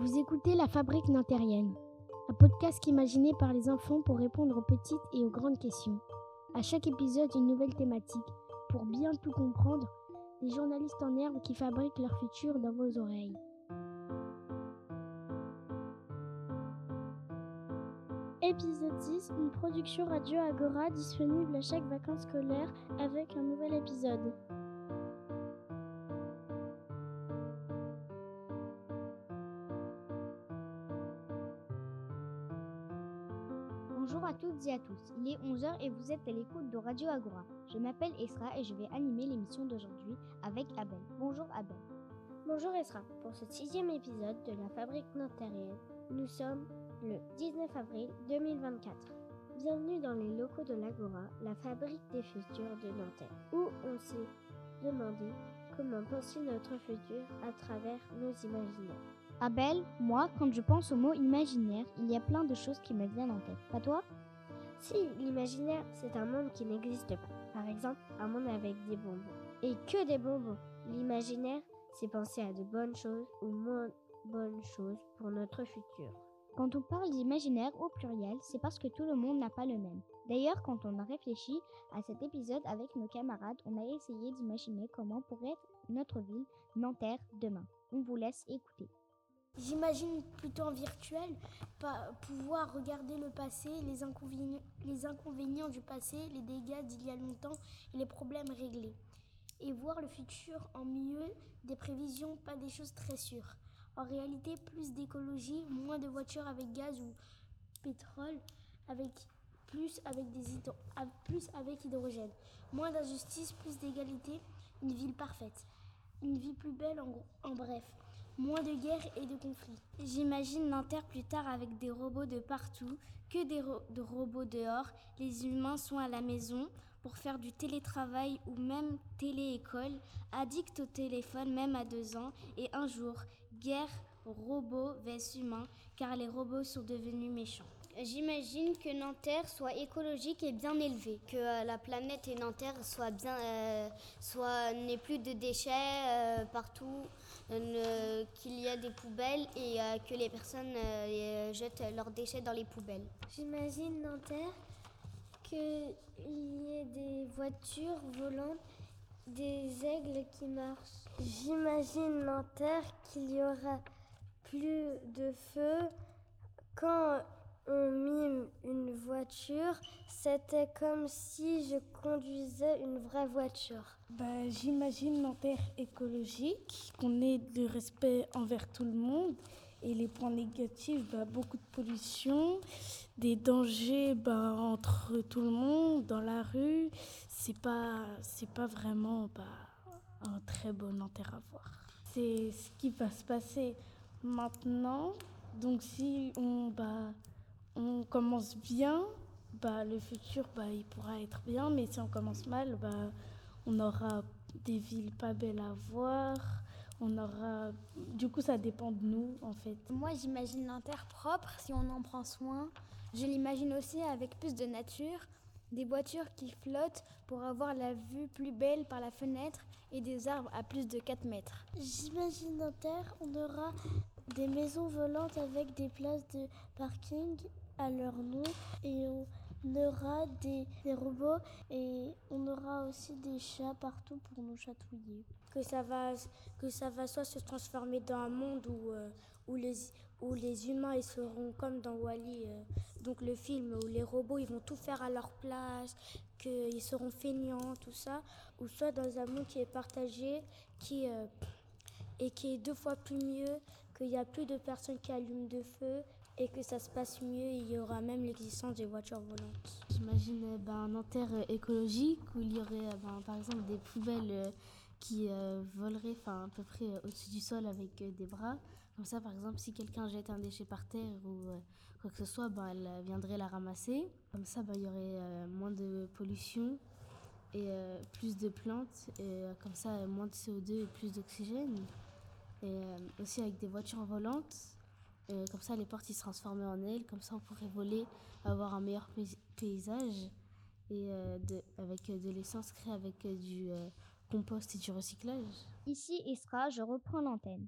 Vous écoutez La Fabrique Nantérienne, un podcast imaginé par les enfants pour répondre aux petites et aux grandes questions. À chaque épisode, une nouvelle thématique. Pour bien tout comprendre, des journalistes en herbe qui fabriquent leur futur dans vos oreilles. Épisode 10, une production Radio Agora disponible à chaque vacances scolaires avec un nouvel épisode. Bonjour à toutes et à tous, il est 11h et vous êtes à l'écoute de Radio Agora. Je m'appelle Esra et je vais animer l'émission d'aujourd'hui avec Abel. Bonjour Abel. Bonjour Esra, pour ce 6e épisode de La Fabrique Nantérienne, nous sommes le 19 avril 2024. Bienvenue dans les locaux de l'Agora, la fabrique des futurs de Nanterre, où on s'est demandé comment penser notre futur à travers nos imaginaires. Abel, moi, quand je pense au mot imaginaire, il y a plein de choses qui me viennent en tête. Pas toi ? Si, l'imaginaire, c'est un monde qui n'existe pas. Par exemple, un monde avec des bonbons. Et que des bonbons. L'imaginaire, c'est penser à de bonnes choses ou moins bonnes choses pour notre futur. Quand on parle d'imaginaire au pluriel, c'est parce que tout le monde n'a pas le même. D'ailleurs, quand on a réfléchi à cet épisode avec nos camarades, on a essayé d'imaginer comment pourrait être notre ville, Nanterre, demain. On vous laisse écouter. J'imagine plutôt en virtuel, pouvoir regarder le passé, les inconvénients du passé, les dégâts d'il y a longtemps et les problèmes réglés. Et voir le futur en milieu des prévisions, pas des choses très sûres. En réalité, plus d'écologie, moins de voitures avec gaz ou pétrole, plus avec hydrogène. Moins d'injustice, plus d'égalité, une ville parfaite. Une vie plus belle en bref. Moins de guerres et de conflits. J'imagine Nanterre plus tard avec des robots de partout, que de robots dehors. Les humains sont à la maison pour faire du télétravail ou même télé-école, addicts au téléphone même à 2 ans. Et un jour, guerre, robots vs humains, car les robots sont devenus méchants. J'imagine que Nanterre soit écologique et bien élevée, que la planète et Nanterre n'ait plus de déchets partout, qu'il y a des poubelles et que les personnes jettent leurs déchets dans les poubelles. J'imagine Nanterre qu'il y ait des voitures volantes, des aigles qui marchent. J'imagine Nanterre qu'il y aura plus de feu. Quand on mime une voiture, c'était comme si je conduisais une vraie voiture. J'imagine Nanterre écologique, qu'on ait de respect envers tout le monde. Et les points négatifs, beaucoup de pollution, des dangers entre tout le monde, dans la rue. C'est pas vraiment un très bon Nanterre à voir. C'est ce qui va se passer maintenant. Donc si on commence bien, le futur il pourra être bien, mais si on commence mal, on aura des villes pas belles à voir. Du coup, ça dépend de nous en fait. Moi, j'imagine Nanterre propre si on en prend soin. Je l'imagine aussi avec plus de nature, des voitures qui flottent pour avoir la vue plus belle par la fenêtre et des arbres à plus de 4 mètres. J'imagine Nanterre, on aura des maisons volantes avec des places de parking à leur nom et on aura des robots et on aura aussi des chats partout pour nous chatouiller. Que ça va soit se transformer dans un monde où les humains ils seront comme dans Wall-E, donc le film où les robots ils vont tout faire à leur place, qu'ils seront feignants, tout ça, ou soit dans un monde qui est partagé, qui est 2 fois plus mieux, qu'il n'y a plus de personnes qui allument de feu et que ça se passe mieux et il y aura même l'existence des voitures volantes. J'imagine Nanterre écologique où il y aurait par exemple des poubelles qui voleraient à peu près au-dessus du sol avec des bras. Comme ça, par exemple, si quelqu'un jette un déchet par terre ou quoi que ce soit, elle viendrait la ramasser. Comme ça, il y aurait moins de pollution et plus de plantes. Et comme ça, moins de CO2 et plus d'oxygène. Et aussi avec des voitures volantes. Comme ça, les portes ils se transformaient en ailes. Comme ça, on pourrait voler, avoir un meilleur paysage. Et avec de l'essence créée avec du compost et du recyclage. Ici Esra, je reprends l'antenne.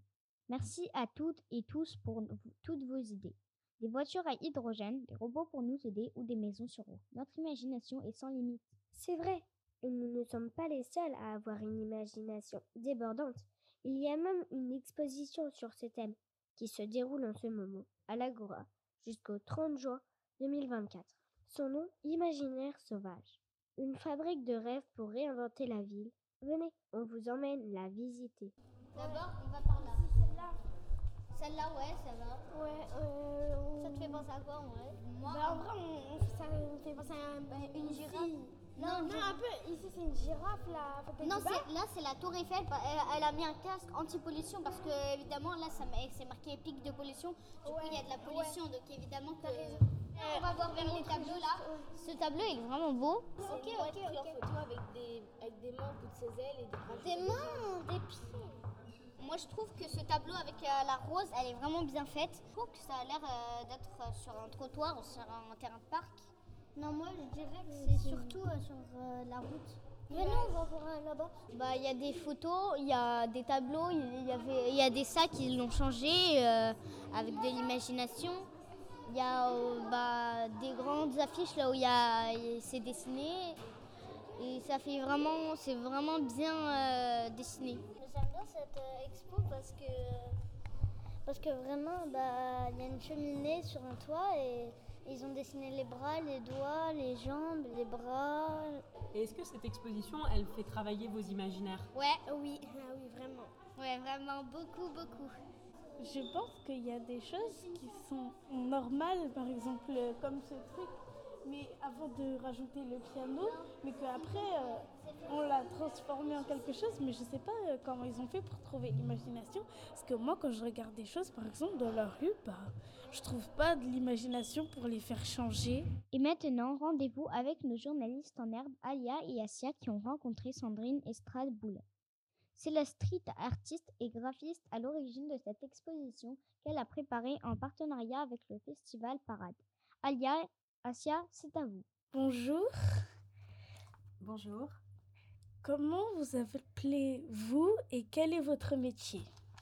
Merci à toutes et tous pour toutes vos idées. Des voitures à hydrogène, des robots pour nous aider ou des maisons sur eau. Notre imagination est sans limite. C'est vrai, et nous ne sommes pas les seuls à avoir une imagination débordante. Il y a même une exposition sur ce thème qui se déroule en ce moment à l'Agora jusqu'au 30 juin 2024. Son nom, Imaginaire sauvage. Une fabrique de rêves pour réinventer la ville. Venez, on vous emmène la visiter. D'abord, on va par là. Celle-là. Celle-là, ouais, ça va. Ouais, Ça te fait penser à quoi, en vrai? Moi, en vrai, ça me fait penser à une girafe. Non, un peu. Ici, c'est une girafe, là. Non, là, c'est la Tour Eiffel. Elle a mis un casque anti-pollution parce que, évidemment, là, c'est marqué pic de pollution. Du coup, il y a de la pollution. Donc, évidemment, que... on va voir vers les tableaux, là. Ce tableau, il est vraiment beau. Ok. En photo avec des mains, toutes ses ailes et des bras. Des mains, des pieds. Moi, je trouve que ce tableau avec la rose, elle est vraiment bien faite. Je trouve que ça a l'air d'être sur un trottoir ou sur un terrain de parc. Non, moi, je dirais que c'est surtout sur la route. Venez, on va voir là-bas. Bah, il y a des photos, il y a des tableaux, il y a des sacs qui l'ont changé avec de l'imagination. Il y a des grandes affiches là où c'est dessiné et c'est vraiment bien dessiné. J'aime bien cette expo parce que vraiment, il y a une cheminée sur un toit et ils ont dessiné les bras, les doigts, les jambes, les bras. Et est-ce que cette exposition, elle fait travailler vos imaginaires? Oui, Oui, vraiment. ouais, vraiment beaucoup. Je pense qu'il y a des choses qui sont normales, par exemple comme ce truc, mais avant de rajouter le piano, mais qu'après on l'a transformé en quelque chose, mais je ne sais pas comment ils ont fait pour trouver l'imagination. Parce que moi, quand je regarde des choses, par exemple dans la rue, je trouve pas de l'imagination pour les faire changer. Et maintenant, rendez-vous avec nos journalistes en herbe, Alia et Assia, qui ont rencontré Sandrine Estrade-Boulet. C'est la street artiste et graphiste à l'origine de cette exposition qu'elle a préparée en partenariat avec le festival Parade. Alia, Assia, c'est à vous. Bonjour. Bonjour. Comment vous appelez-vous et quel est votre métier?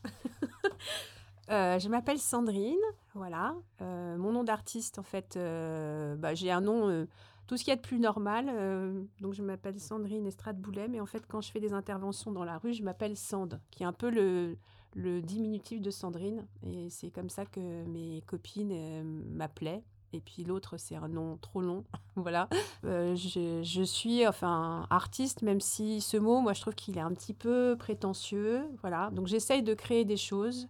Je m'appelle Sandrine, voilà. Mon nom d'artiste, en fait, j'ai un nom, tout ce qu'il y a de plus normal. Donc, je m'appelle Sandrine Estrade-Boulet, mais en fait, quand je fais des interventions dans la rue, je m'appelle Sand, qui est un peu le diminutif de Sandrine. Et c'est comme ça que mes copines m'appelaient. Et puis l'autre, c'est un nom trop long, voilà. Je suis artiste, même si ce mot, moi, je trouve qu'il est un petit peu prétentieux, voilà. Donc, j'essaye de créer des choses.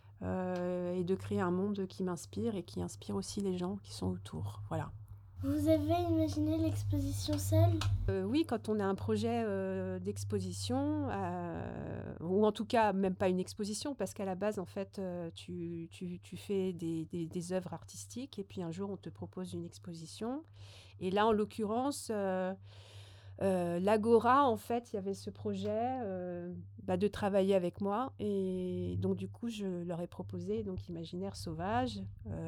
Et de créer un monde qui m'inspire et qui inspire aussi les gens qui sont autour. Voilà. Vous avez imaginé l'exposition seule ? Oui, quand on a un projet d'exposition, ou en tout cas même pas une exposition, parce qu'à la base, en fait, tu fais des œuvres artistiques et puis un jour, on te propose une exposition. Et là, en l'occurrence, l'Agora, en fait, il y avait ce projet de travailler avec moi. Et donc, du coup, je leur ai proposé Imaginaire sauvage,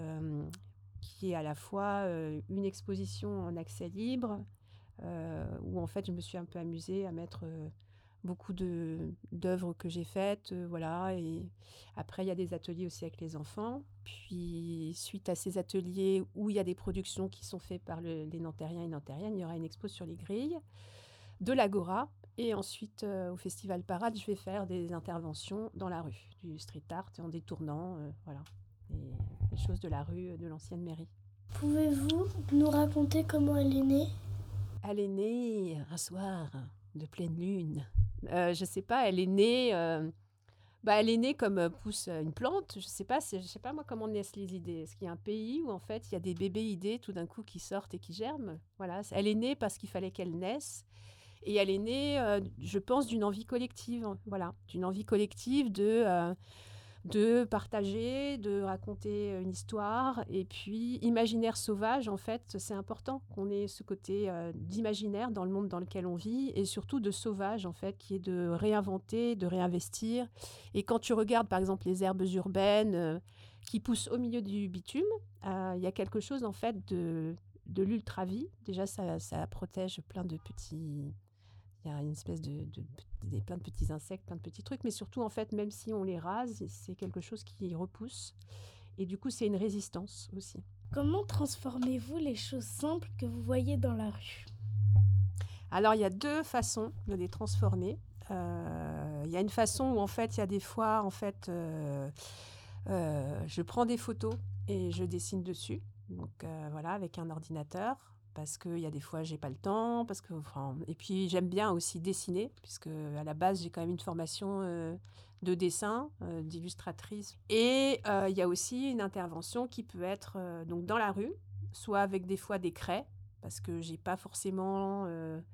qui est à la fois une exposition en accès libre, où, en fait, je me suis un peu amusée à mettre beaucoup d'œuvres que j'ai faites. Voilà. Et après, il y a des ateliers aussi avec les enfants. Puis, suite à ces ateliers où il y a des productions qui sont faites par les Nantériens et Nantériennes, il y aura une expo sur les grilles de l'Agora. Et ensuite, au Festival Parade, je vais faire des interventions dans la rue, du street art, en détournant les choses de la rue de l'ancienne mairie. Pouvez-vous nous raconter comment elle est née ? Elle est née un soir de pleine lune. Je sais pas, elle est née... elle est née comme pousse une plante. Je sais pas moi comment naissent les idées. Est-ce qu'il y a un pays où en fait il y a des bébés idées tout d'un coup qui sortent et qui germent ? Voilà, elle est née parce qu'il fallait qu'elle naisse. Et elle est née, je pense, d'une envie collective. Voilà, d'une envie collective de partager, de raconter une histoire. Et puis, imaginaire sauvage, en fait, c'est important qu'on ait ce côté d'imaginaire dans le monde dans lequel on vit, et surtout de sauvage, en fait, qui est de réinventer, de réinvestir. Et quand tu regardes, par exemple, les herbes urbaines qui poussent au milieu du bitume, il y a quelque chose, en fait, de l'ultra-vie. Déjà, ça protège plein de petits... Il y a une espèce plein de petits insectes, plein de petits trucs. Mais surtout, en fait, même si on les rase, c'est quelque chose qui repousse. Et du coup, c'est une résistance aussi. Comment transformez-vous les choses simples que vous voyez dans la rue? Alors, il y a 2 façons de les transformer. Il y a une façon où, en fait, il y a des fois, en fait, je prends des photos et je dessine dessus. Donc, voilà, avec un ordinateur. Parce qu'il y a des fois, j'ai pas le temps. Et puis, j'aime bien aussi dessiner, puisque à la base, j'ai quand même une formation de dessin, d'illustratrice. Et il y a aussi une intervention qui peut être donc dans la rue, soit avec des fois des craies, parce que j'ai pas forcément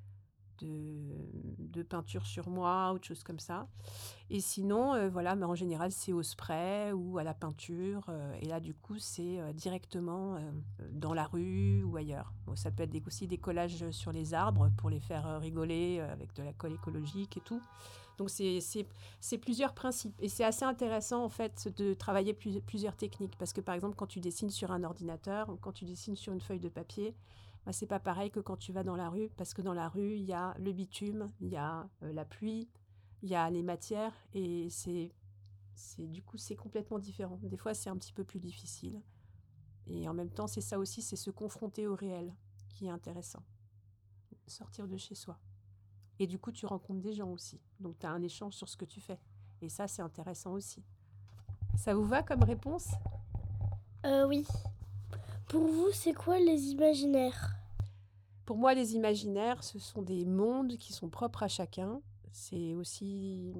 de peinture sur moi ou de choses comme ça. Et sinon, voilà, mais en général, c'est au spray ou à la peinture. Et là, du coup, c'est directement dans la rue ou ailleurs. Bon, ça peut être aussi des collages sur les arbres pour les faire rigoler avec de la colle écologique et tout. Donc, c'est plusieurs principes. Et c'est assez intéressant, en fait, de travailler plusieurs techniques. Parce que, par exemple, quand tu dessines sur un ordinateur ou quand tu dessines sur une feuille de papier, bah, c'est pas pareil que quand tu vas dans la rue. Parce que dans la rue, il y a le bitume, il y a la pluie, il y a les matières. Et du coup, c'est complètement différent. Des fois, c'est un petit peu plus difficile. Et en même temps, c'est ça aussi, c'est se confronter au réel qui est intéressant. Sortir de chez soi. Et du coup, tu rencontres des gens aussi. Donc, tu as un échange sur ce que tu fais. Et ça, c'est intéressant aussi. Ça vous va comme réponse? Oui. Pour vous, c'est quoi les imaginaires? Pour moi, les imaginaires, ce sont des mondes qui sont propres à chacun. C'est aussi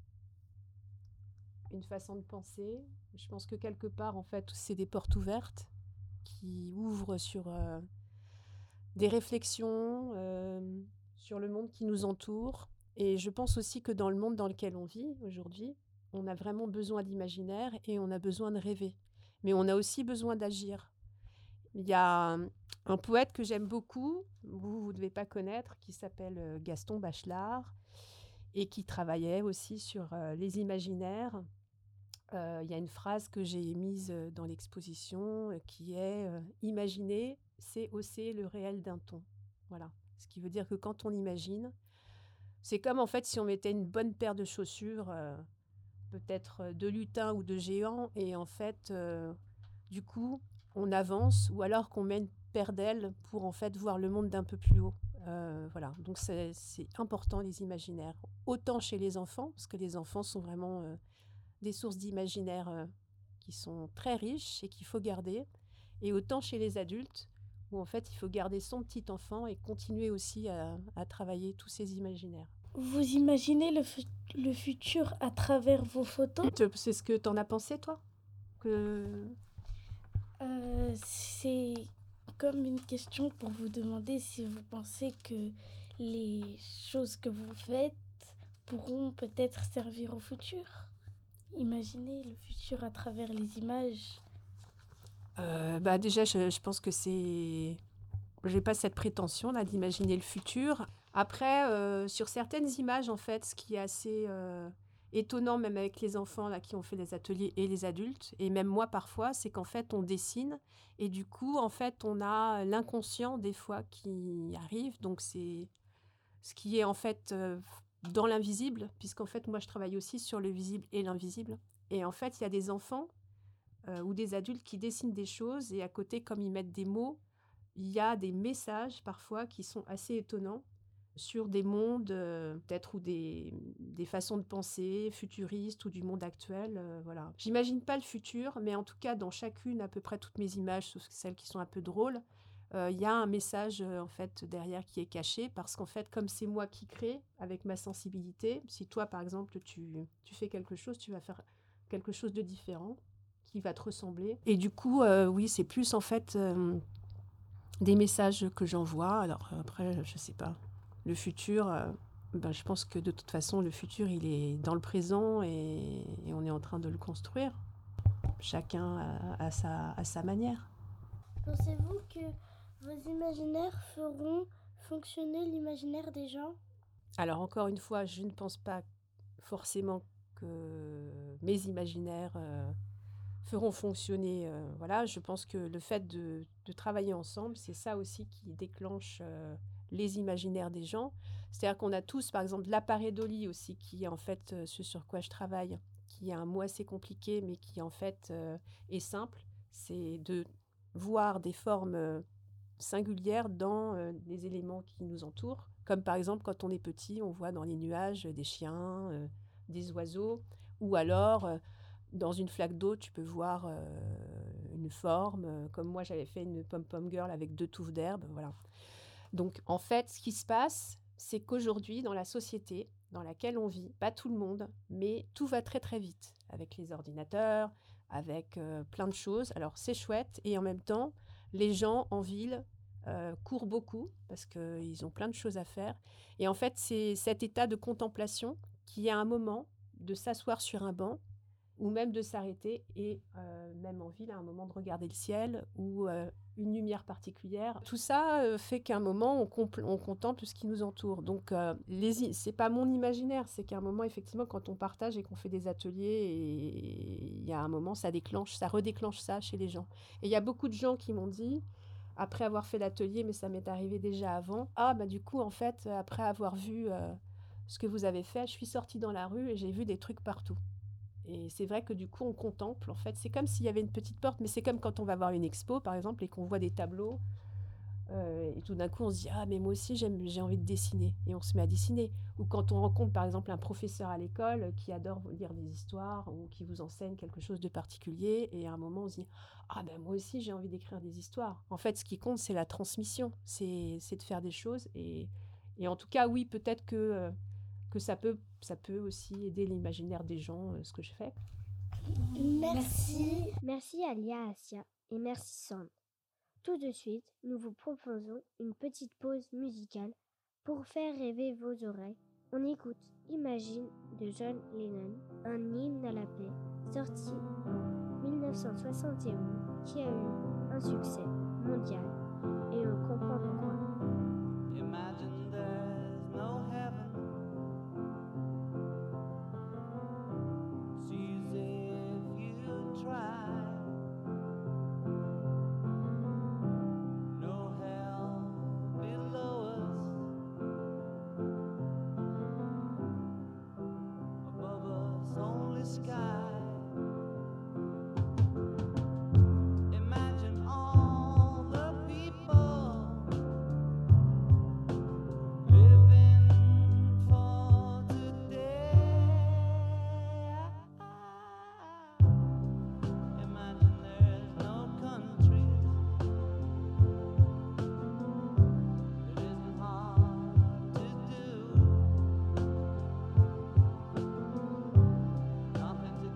une façon de penser. Je pense que quelque part, en fait, c'est des portes ouvertes qui ouvrent sur des réflexions sur le monde qui nous entoure. Et je pense aussi que dans le monde dans lequel on vit aujourd'hui, on a vraiment besoin d'imaginaire et on a besoin de rêver. Mais on a aussi besoin d'agir. Il y a un poète que j'aime beaucoup, vous ne devez pas connaître, qui s'appelle Gaston Bachelard et qui travaillait aussi sur les imaginaires. Il y a une phrase que j'ai mise dans l'exposition qui est imaginer, c'est hausser le réel d'un ton. Voilà. Ce qui veut dire que quand on imagine, c'est comme en fait si on mettait une bonne paire de chaussures, peut-être de lutin ou de géant, et en fait, du coup, on avance, ou alors qu'on met une paire d'ailes pour en fait voir le monde d'un peu plus haut. Voilà. Donc c'est important les imaginaires, autant chez les enfants, parce que les enfants sont vraiment des sources d'imaginaire qui sont très riches et qu'il faut garder, et autant chez les adultes, où en fait il faut garder son petit enfant et continuer aussi à travailler tous ces imaginaires. Vous imaginez le futur à travers vos photos? C'est ce que t'en as pensé, toi? C'est comme une question pour vous demander si vous pensez que les choses que vous faites pourront peut-être servir au futur. Imaginez le futur à travers les images. Déjà, je pense que c'est... J'ai pas cette prétention là d'imaginer le futur. Après, sur certaines images, en fait, ce qui est assez étonnant, même avec les enfants là, qui ont fait les ateliers et les adultes, et même moi parfois, c'est qu'en fait, on dessine et du coup, en fait, on a l'inconscient des fois qui arrive. Donc, c'est ce qui est en fait dans l'invisible, puisqu'en fait, moi, je travaille aussi sur le visible et l'invisible. Et en fait, il y a des enfants ou des adultes qui dessinent des choses et à côté, comme ils mettent des mots, il y a des messages parfois qui sont assez étonnants sur des mondes, peut-être, ou des façons de penser futuristes ou du monde actuel. Voilà. J'imagine pas le futur, mais en tout cas, dans chacune, à peu près toutes mes images, sauf celles qui sont un peu drôles, il y a un message en fait derrière qui est caché, parce qu'en fait, comme c'est moi qui crée avec ma sensibilité, si toi, par exemple, tu fais quelque chose, tu vas faire quelque chose de différent qui va te ressembler. Et du coup, oui, c'est plus en fait des messages que j'envoie. Alors après, je sais pas. Le futur, je pense que de toute façon, le futur, il est dans le présent et on est en train de le construire. Chacun à sa manière. Pensez-vous que vos imaginaires feront fonctionner l'imaginaire des gens? Alors encore une fois, je ne pense pas forcément que mes imaginaires feront fonctionner. Voilà, je pense que le fait de travailler ensemble, c'est ça aussi qui déclenche les imaginaires des gens. C'est-à-dire qu'on a tous, par exemple, l'appareil d'Oli aussi, qui est en fait ce sur quoi je travaille, qui est un mot assez compliqué, mais qui en fait est simple. C'est de voir des formes singulières dans les éléments qui nous entourent. Comme par exemple, quand on est petit, on voit dans les nuages des chiens, des oiseaux, ou alors dans une flaque d'eau, tu peux voir une forme, comme moi j'avais fait une pom-pom girl avec 2 touffes d'herbe, voilà. Donc en fait, ce qui se passe, c'est qu'aujourd'hui, dans la société dans laquelle on vit, pas tout le monde, mais tout va très très vite, avec les ordinateurs, avec plein de choses. Alors c'est chouette, et en même temps, les gens en ville courent beaucoup, parce qu'ils ont plein de choses à faire. Et en fait, c'est cet état de contemplation qui, à un moment, de s'asseoir sur un banc, ou même de s'arrêter et même en ville, à un moment de regarder le ciel ou une lumière particulière. Tout ça fait qu'à un moment, on contemple ce qui nous entoure. Donc, c'est pas mon imaginaire, c'est qu'à un moment, effectivement, quand on partage et qu'on fait des ateliers, et il y a un moment, ça redéclenche ça chez les gens. Et il y a beaucoup de gens qui m'ont dit, après avoir fait l'atelier, mais ça m'est arrivé déjà avant, ah, bah du coup, en fait, après avoir vu ce que vous avez fait, je suis sortie dans la rue et j'ai vu des trucs partout. Et c'est vrai que du coup, on contemple, en fait. C'est comme s'il y avait une petite porte, mais c'est comme quand on va voir une expo, par exemple, et qu'on voit des tableaux. Et tout d'un coup, on se dit « Ah, mais moi aussi, j'ai envie de dessiner. » Et on se met à dessiner. Ou quand on rencontre, par exemple, un professeur à l'école qui adore lire des histoires ou qui vous enseigne quelque chose de particulier. Et à un moment, on se dit « Ah, ben moi aussi, j'ai envie d'écrire des histoires. » En fait, ce qui compte, c'est la transmission. C'est de faire des choses. Et en tout cas, oui, peut-être que ça peut aussi aider l'imaginaire des gens, ce que je fais. Merci. Merci Alia, Asia et merci Sand. Tout de suite, nous vous proposons une petite pause musicale pour faire rêver vos oreilles. On écoute Imagine de John Lennon, un hymne à la paix, sorti en 1971, qui a eu un succès mondial et on comprend pourquoi. Imagine there's no heaven. Sees if you try. No hell below us. Above us only sky. Imagine all the people living for today. Imagine there's no countries. It isn't hard to do. Nothing to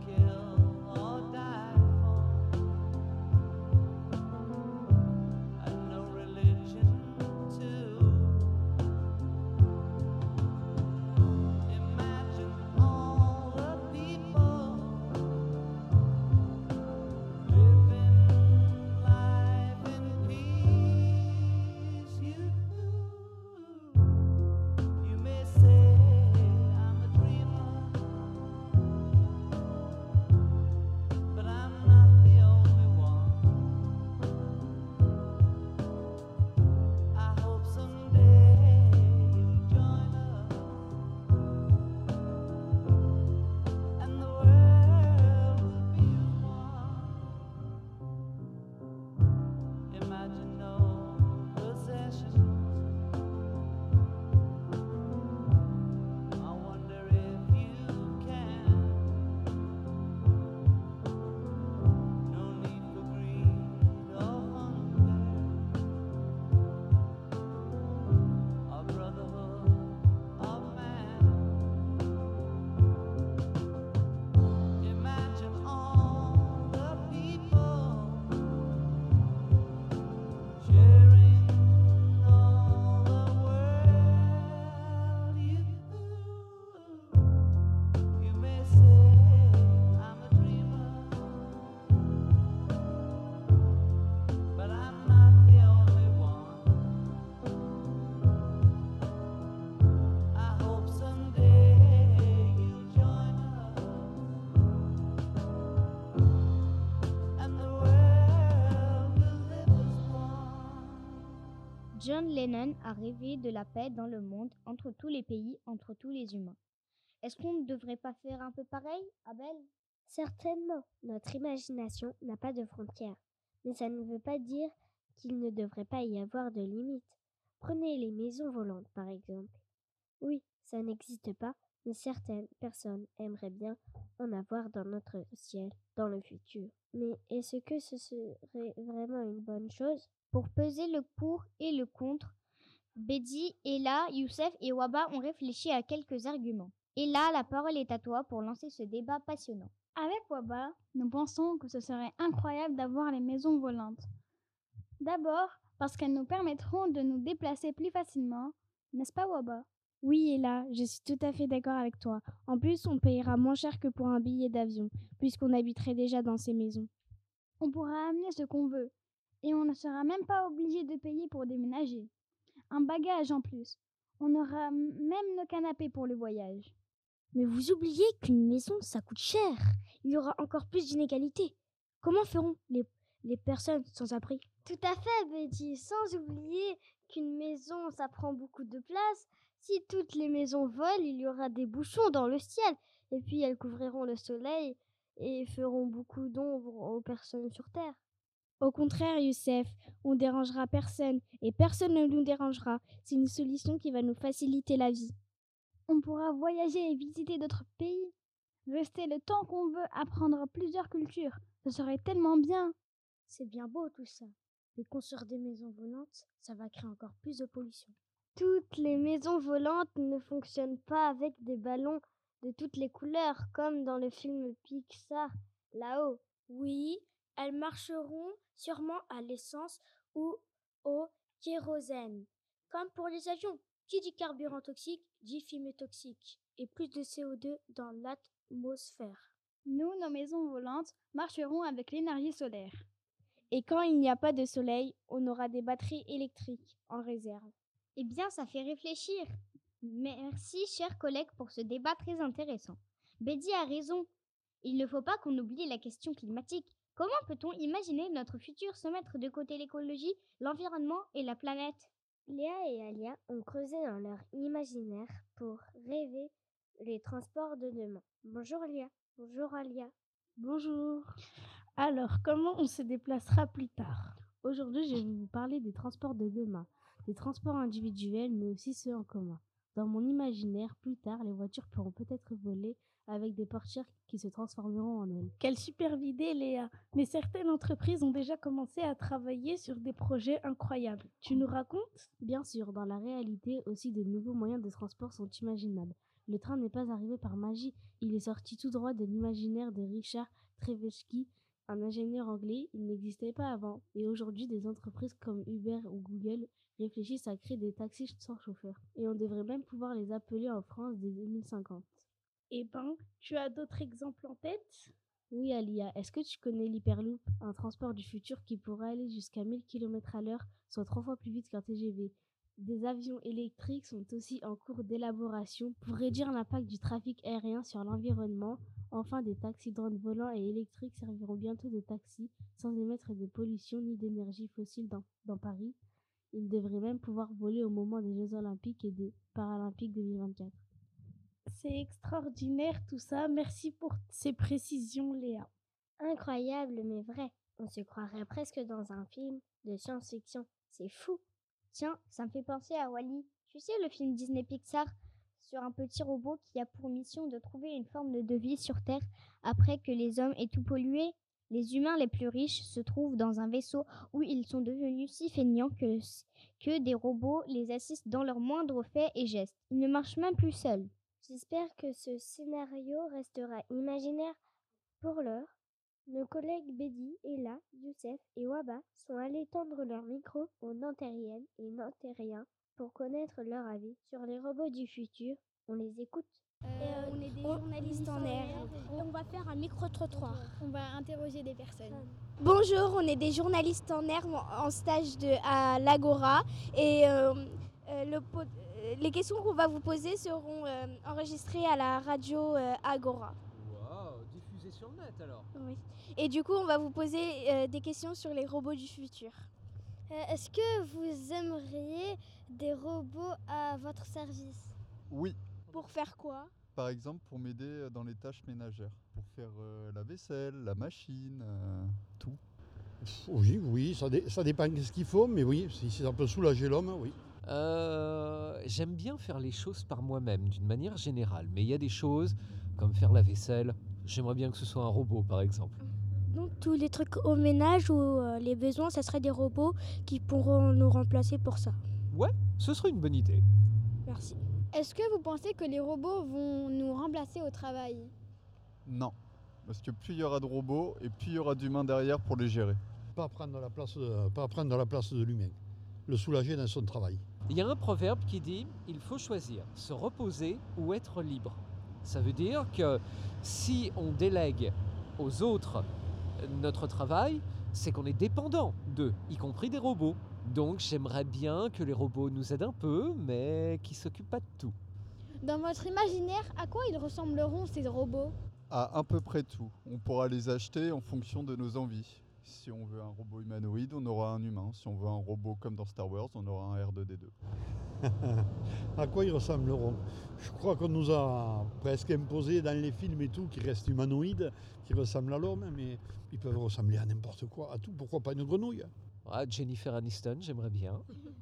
John Lennon a rêvé de la paix dans le monde, entre tous les pays, entre tous les humains. Est-ce qu'on ne devrait pas faire un peu pareil, Abel? Certainement, notre imagination n'a pas de frontières, mais ça ne veut pas dire qu'il ne devrait pas y avoir de limites. Prenez les maisons volantes, par exemple. Oui, ça n'existe pas, mais certaines personnes aimeraient bien en avoir dans notre ciel, dans le futur. Mais est-ce que ce serait vraiment une bonne chose? Pour peser le pour et le contre, Bedi, Ella, Youssef et Waba ont réfléchi à quelques arguments. Ella, la parole est à toi pour lancer ce débat passionnant. Avec Waba, nous pensons que ce serait incroyable d'avoir les maisons volantes. D'abord, parce qu'elles nous permettront de nous déplacer plus facilement, n'est-ce pas Waba? Oui, Ella, je suis tout à fait d'accord avec toi. En plus, on payera moins cher que pour un billet d'avion, puisqu'on habiterait déjà dans ces maisons. On pourra amener ce qu'on veut, et on ne sera même pas obligé de payer pour déménager. Un bagage en plus. On aura même nos canapés pour le voyage. Mais vous oubliez qu'une maison, ça coûte cher. Il y aura encore plus d'inégalités. Comment feront les personnes sans abri? Tout à fait, Betty. Sans oublier qu'une maison, ça prend beaucoup de place. Si toutes les maisons volent, il y aura des bouchons dans le ciel. Et puis elles couvriront le soleil et feront beaucoup d'ombre aux personnes sur Terre. Au contraire, Youssef, on dérangera personne et personne ne nous dérangera. C'est une solution qui va nous faciliter la vie. On pourra voyager et visiter d'autres pays. Rester le temps qu'on veut, apprendre plusieurs cultures. Ce serait tellement bien. C'est bien beau tout ça. Mais construire des maisons volantes, ça va créer encore plus de pollution. Toutes les maisons volantes ne fonctionnent pas avec des ballons de toutes les couleurs, comme dans le film Pixar, là-haut. Oui, elles marcheront sûrement à l'essence ou au kérosène. Comme pour les avions. Qui dit carburant toxique, dit fumée toxique. Et plus de CO2 dans l'atmosphère. Nous, nos maisons volantes, marcherons avec l'énergie solaire. Et quand il n'y a pas de soleil, on aura des batteries électriques en réserve. Eh bien, ça fait réfléchir. Merci, chers collègues, pour ce débat très intéressant. Bedi a raison. Il ne faut pas qu'on oublie la question climatique. Comment peut-on imaginer notre futur sans mettre de côté l'écologie, l'environnement et la planète? Léa et Alia ont creusé dans leur imaginaire pour rêver les transports de demain. Bonjour Léa. Bonjour Alia. Bonjour. Alors, comment on se déplacera plus tard? Aujourd'hui, je vais vous parler des transports de demain, des transports individuels, mais aussi ceux en commun. Dans mon imaginaire, plus tard, les voitures pourront peut-être voler avec des portières qui se transformeront en ailes. Quelle superbe idée, Léa! Mais certaines entreprises ont déjà commencé à travailler sur des projets incroyables. Tu nous racontes? Bien sûr, dans la réalité aussi, de nouveaux moyens de transport sont imaginables. Le train n'est pas arrivé par magie, il est sorti tout droit de l'imaginaire de Richard Trevesky, un ingénieur anglais. Il n'existait pas avant. Et aujourd'hui, des entreprises comme Uber ou Google réfléchissent à créer des taxis sans chauffeur. Et on devrait même pouvoir les appeler en France dès 2050. Eh ben, tu as d'autres exemples en tête? Oui, Alia, est-ce que tu connais l'Hyperloop, un transport du futur qui pourrait aller jusqu'à 1000 km/h, soit 3 fois plus vite qu'un TGV? Des avions électriques sont aussi en cours d'élaboration pour réduire l'impact du trafic aérien sur l'environnement. Enfin, des taxis drones volants et électriques serviront bientôt de taxis sans émettre de pollution ni d'énergie fossile dans Paris. Ils devraient même pouvoir voler au moment des Jeux Olympiques et des Paralympiques 2024. C'est extraordinaire tout ça. Merci pour ces précisions, Léa. Incroyable mais vrai. On se croirait presque dans un film de science-fiction. C'est fou. Tiens, ça me fait penser à Wall-E. Tu sais, le film Disney Pixar sur un petit robot qui a pour mission de trouver une forme de vie sur Terre après que les hommes aient tout pollué. Les humains les plus riches se trouvent dans un vaisseau où ils sont devenus si feignants que des robots les assistent dans leurs moindres faits et gestes. Ils ne marchent même plus seuls. J'espère que ce scénario restera imaginaire. Pour l'heure, nos collègues Bedi, Ella, Youssef et Waba sont allés tendre leur micro aux Nantériennes et Nantériens pour connaître leur avis sur les robots du futur. On les écoute. On est des journalistes en air. On va faire un micro-trottoir. On va interroger des personnes. Bonjour, on est des journalistes en air en stage à l'Agora et les questions qu'on va vous poser seront enregistrées à la radio Agora. Waouh, diffusé sur le net alors. Oui. Et du coup, on va vous poser des questions sur les robots du futur. Est-ce que vous aimeriez des robots à votre service? Oui, Pour faire quoi? par exemple pour m'aider dans les tâches ménagères, pour faire la vaisselle, la machine, tout. Oui, ça dépend de ce qu'il faut, mais oui, si ça peut soulager l'homme, oui. J'aime bien faire les choses par moi-même, d'une manière générale. Mais il y a des choses, comme faire la vaisselle, j'aimerais bien que ce soit un robot, par exemple. Donc tous les trucs au ménage ou les besoins, ça serait des robots qui pourront nous remplacer pour ça. Ouais, ce serait une bonne idée. Merci. Est-ce que vous pensez que les robots vont nous remplacer au travail? Non, parce que plus il y aura de robots et plus il y aura d'humains derrière pour les gérer. Pas prendre la place de l'humain, le soulager dans son travail. Il y a un proverbe qui dit « il faut choisir, se reposer ou être libre ». Ça veut dire que si on délègue aux autres notre travail, c'est qu'on est dépendant d'eux, y compris des robots. Donc j'aimerais bien que les robots nous aident un peu, mais qu'ils ne s'occupent pas de tout. Dans votre imaginaire, à quoi ils ressembleront ces robots? À peu près tout. On pourra les acheter en fonction de nos envies. Si on veut un robot humanoïde, on aura un humain. Si on veut un robot comme dans Star Wars, on aura un R2D2. À quoi ils ressembleront? Je crois qu'on nous a presque imposé dans les films et tout qu'ils restent humanoïdes, qui ressemblent à l'homme, mais ils peuvent ressembler à n'importe quoi, à tout. Pourquoi pas une grenouille? Ah, Jennifer Aniston, j'aimerais bien.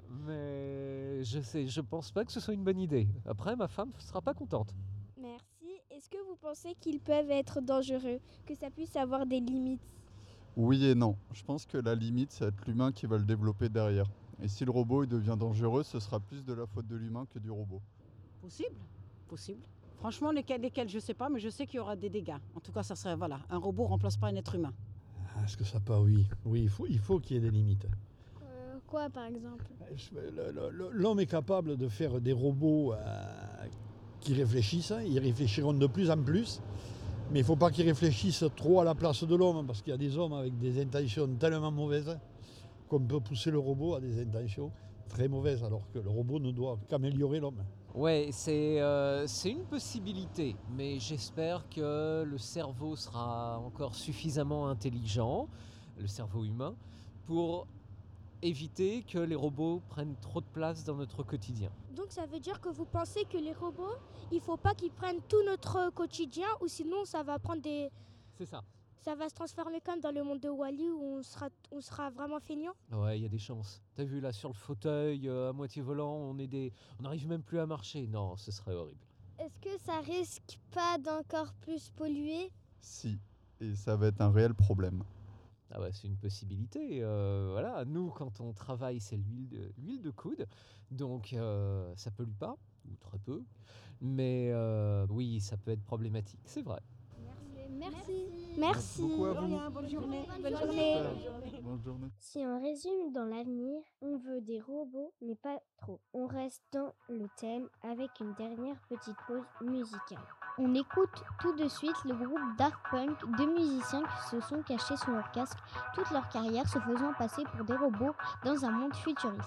Mais je pense pas que ce soit une bonne idée. Après, ma femme ne sera pas contente. Merci. Est-ce que vous pensez qu'ils peuvent être dangereux, que ça puisse avoir des limites? Oui et non. Je pense que la limite, c'est être l'humain qui va le développer derrière. Et si le robot il devient dangereux, ce sera plus de la faute de l'humain que du robot. Possible. Franchement, lesquels je sais pas, mais je sais qu'il y aura des dégâts. En tout cas, ça serait, voilà, un robot remplace pas un être humain. Est-ce que ça peut? Oui, il faut qu'il y ait des limites. Quoi par exemple? L'homme est capable de faire des robots qui réfléchissent, ils réfléchiront de plus en plus, mais il ne faut pas qu'ils réfléchissent trop à la place de l'homme, parce qu'il y a des hommes avec des intentions tellement mauvaises qu'on peut pousser le robot à des intentions très mauvaises, alors que le robot ne doit qu'améliorer l'homme. Ouais, c'est une possibilité, mais j'espère que le cerveau sera encore suffisamment intelligent, le cerveau humain, pour éviter que les robots prennent trop de place dans notre quotidien. Donc ça veut dire que vous pensez que les robots, il faut pas qu'ils prennent tout notre quotidien, ou sinon ça va prendre des... C'est ça. Ça va se transformer comme dans le monde de Wall-E où on sera vraiment feignant. Ouais, il y a des chances. T'as vu là sur le fauteuil, à moitié volant, on n'arrive même plus à marcher. Non, ce serait horrible. Est-ce que ça risque pas d'encore plus polluer? Si, et ça va être un réel problème. Ah ouais, c'est une possibilité. Voilà, nous, quand on travaille, c'est l'huile de coude, donc ça pollue pas, ou très peu. Mais oui, ça peut être problématique, c'est vrai. Merci. Merci beaucoup à vous. Bonne journée. Bonne journée. Si on résume dans l'avenir, on veut des robots, mais pas trop. On reste dans le thème avec une dernière petite pause musicale. On écoute tout de suite le groupe Daft Punk, deux musiciens qui se sont cachés sous leur casque toute leur carrière se faisant passer pour des robots dans un monde futuriste.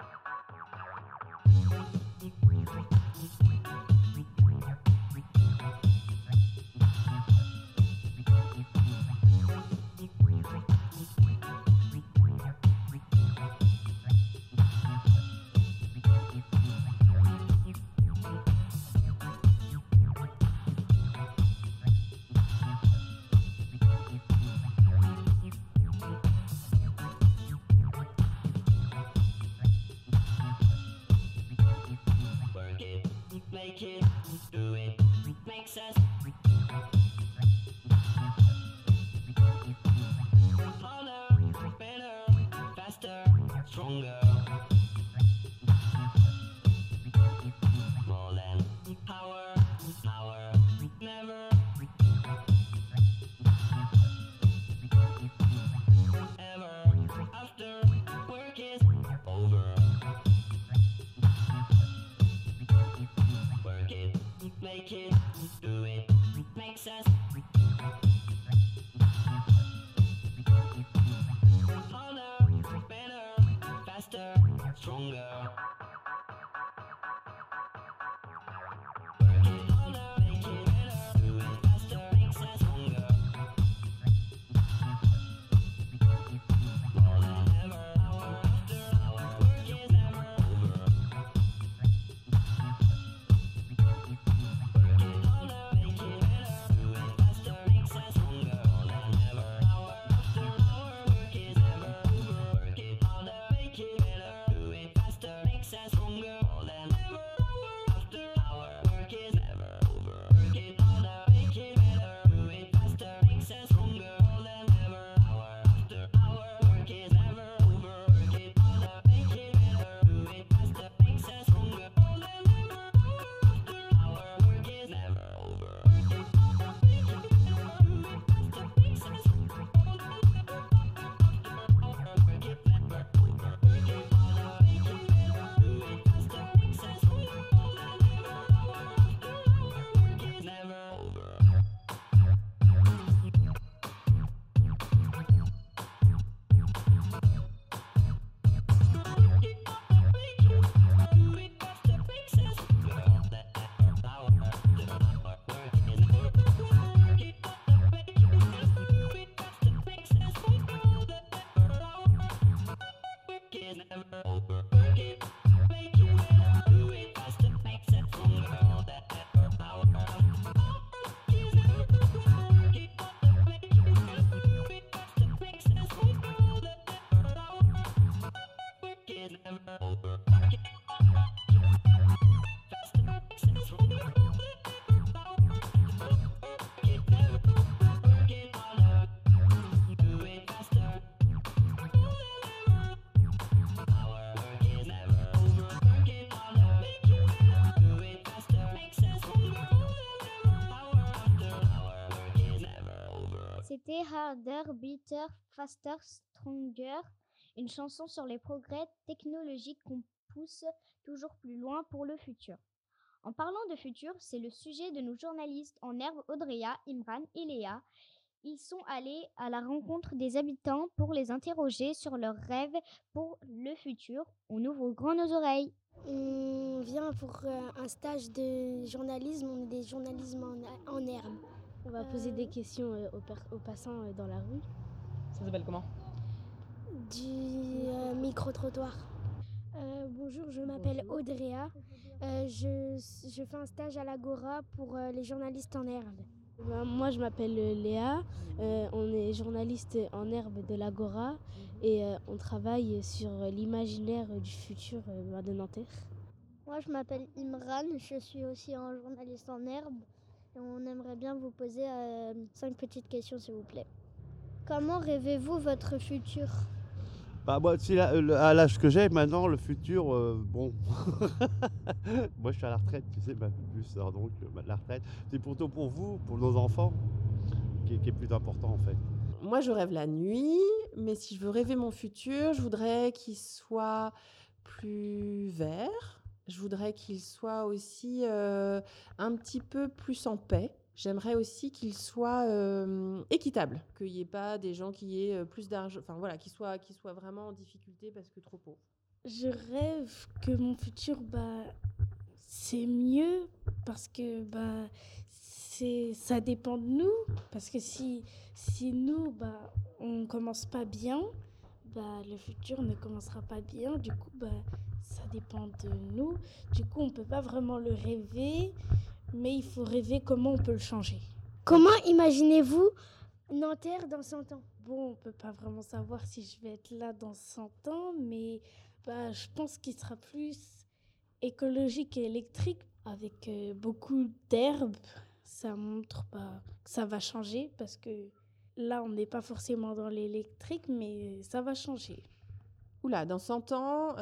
Make it, do it, makes us harder, better, faster, stronger. More than power, never. Ever after work is over. Make it, do it, makes us harder, better, faster, stronger. Work it harder, make it better, do it faster, makes us stronger. More than ever, hour after écouté Harder, Better, Faster, Stronger, une chanson sur les progrès technologiques qu'on pousse toujours plus loin pour le futur. En parlant de futur, c'est le sujet de nos journalistes en herbe Audrea, Imran et Léa. Ils sont allés à la rencontre des habitants pour les interroger sur leurs rêves pour le futur. On ouvre grand nos oreilles. On vient pour un stage de journalisme, on est des journalistes en herbe. On va poser des questions aux passants dans la rue. Ça s'appelle comment? Du micro-trottoir. Bonjour, je m'appelle Audrea. Je fais un stage à l'Agora pour les journalistes en herbe. Moi, je m'appelle Léa. On est journaliste en herbe de l'Agora et on travaille sur l'imaginaire du futur de Nanterre. Moi, je m'appelle Imran. Je suis aussi un journaliste en herbe. Et on aimerait bien vous poser 5 petites questions, s'il vous plaît. Comment rêvez-vous votre futur ? Bah moi, à l'âge que j'ai maintenant, le futur, bon, moi je suis à la retraite, tu sais, plus, alors donc la retraite, c'est plutôt pour vous, pour nos enfants, qui est plus important en fait. Moi je rêve la nuit, mais si je veux rêver mon futur, je voudrais qu'il soit plus vert, je voudrais qu'il soit aussi un petit peu plus en paix. J'aimerais aussi qu'il soit équitable, qu'il n'y ait pas des gens qui aient plus d'argent, enfin voilà, qu'ils soient vraiment en difficulté parce que trop pauvres. Je rêve que mon futur, c'est mieux parce que ça dépend de nous. Parce que si nous, on commence pas bien, le futur ne commencera pas bien. Du coup, ça dépend de nous. Du coup, on peut pas vraiment le rêver. Mais il faut rêver comment on peut le changer. Comment imaginez-vous Nanterre dans 100 ans ? Bon, on ne peut pas vraiment savoir si je vais être là dans 100 ans, mais je pense qu'il sera plus écologique et électrique avec beaucoup d'herbes. Ça montre que ça va changer parce que là, on n'est pas forcément dans l'électrique, mais ça va changer. Oula, dans 100 ans,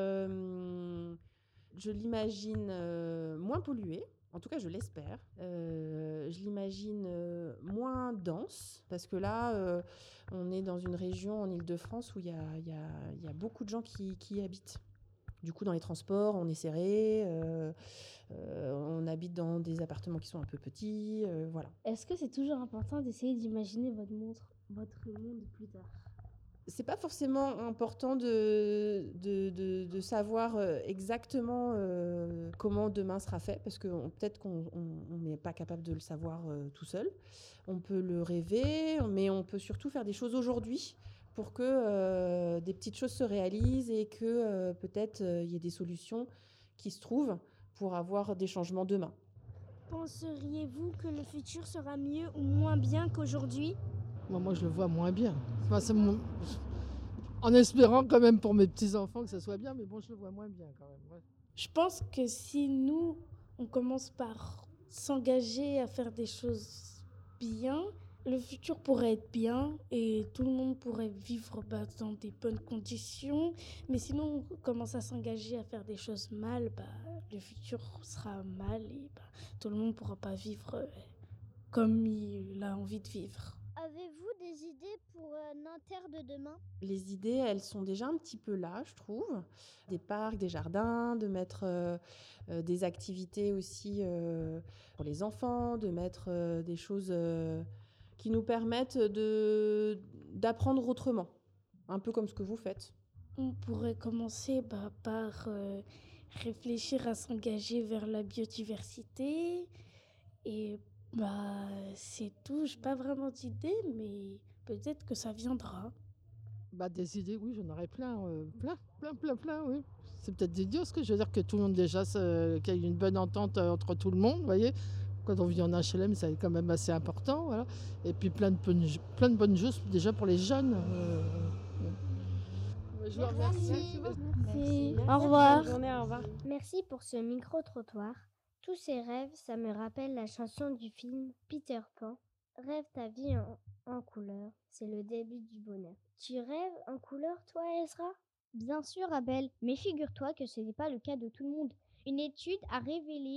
je l'imagine moins pollué. En tout cas, je l'espère. Je l'imagine moins dense, parce que là, on est dans une région en Île-de-France où il y a beaucoup de gens qui y habitent. Du coup, dans les transports, on est serré, on habite dans des appartements qui sont un peu petits, voilà. Est-ce que c'est toujours important d'essayer d'imaginer votre monde plus tard ? C'est pas forcément important de savoir exactement comment demain sera fait, parce que peut-être qu'on n'est pas capable de le savoir tout seul. On peut le rêver, mais on peut surtout faire des choses aujourd'hui pour que des petites choses se réalisent et que peut-être il y ait des solutions qui se trouvent pour avoir des changements demain. Penseriez-vous que le futur sera mieux ou moins bien qu'aujourd'hui ? Moi, je le vois moins bien. En espérant quand même pour mes petits-enfants que ça soit bien, mais bon, je le vois moins bien quand même. Ouais. Je pense que si nous, on commence par s'engager à faire des choses bien, le futur pourrait être bien et tout le monde pourrait vivre dans des bonnes conditions. Mais sinon, on commence à s'engager à faire des choses mal, le futur sera mal et tout le monde ne pourra pas vivre comme il a envie de vivre. Avez-vous des idées pour Nanterre de demain ? Les idées, elles sont déjà un petit peu là, je trouve. Des parcs, des jardins, de mettre des activités aussi pour les enfants, de mettre des choses qui nous permettent d'apprendre autrement, un peu comme ce que vous faites. On pourrait commencer par réfléchir à s'engager vers la biodiversité et c'est tout. Je n'ai pas vraiment d'idées, mais peut-être que ça viendra. Des idées, oui, j'en aurais plein, oui. C'est peut-être idiot ce que je veux dire, que tout le monde déjà, qu'il y ait une bonne entente entre tout le monde, vous voyez. Quand on vit en HLM, c'est quand même assez important, voilà. Et puis plein de bonnes choses déjà pour les jeunes. Je vous remercie. Merci. Au revoir. Bonne journée, au revoir. Merci pour ce micro-trottoir. Tous ces rêves, ça me rappelle la chanson du film Peter Pan. Rêve ta vie en couleur, c'est le début du bonheur. Tu rêves en couleur, toi, Ezra ? Bien sûr, Abel, mais figure-toi que ce n'est pas le cas de tout le monde. Une étude a révélé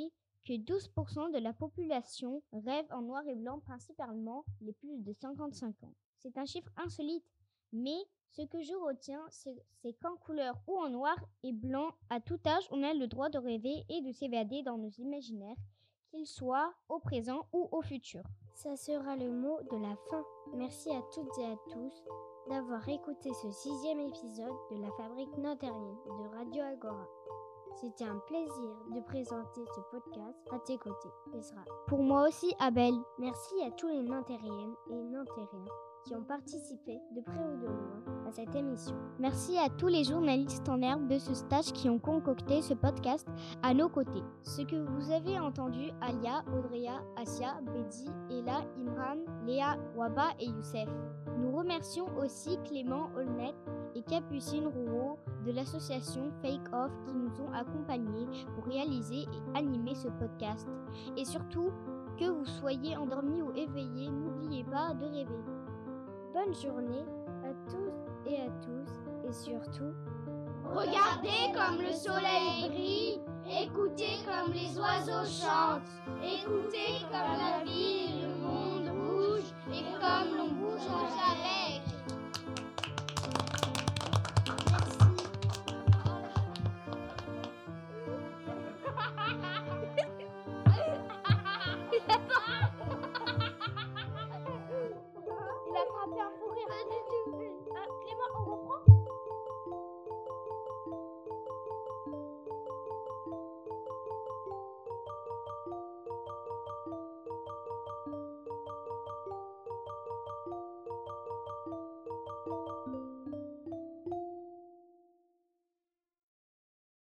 que 12% de la population rêve en noir et blanc, principalement les plus de 55 ans. C'est un chiffre insolite, mais ce que je retiens, c'est qu'en couleur ou en noir et blanc, à tout âge, on a le droit de rêver et de s'évader dans nos imaginaires, qu'ils soient au présent ou au futur. Ça sera le mot de la fin. Merci à toutes et à tous d'avoir écouté ce 6e épisode de la Fabrique Nantérienne de Radio Agora. C'était un plaisir de présenter ce podcast à tes côtés, Esra. Pour moi aussi, Abel. Merci à tous les Nantériennes et Nantériens qui ont participé de près ou de loin à cette émission. Merci à tous les journalistes en herbe de ce stage qui ont concocté ce podcast à nos côtés. Ce que vous avez entendu, Alia, Audrea, Asia, Bedi, Ella, Imran, Léa, Waba et Youssef. Nous remercions aussi Clément Olnet et Capucine Rouault de l'association Fake Off qui nous ont accompagnés pour réaliser et animer ce podcast. Et surtout, que vous soyez endormis ou éveillés, n'oubliez pas de rêver. Bonne journée à tous et à tous et surtout, regardez comme le soleil brille, écoutez comme les oiseaux chantent, écoutez comme la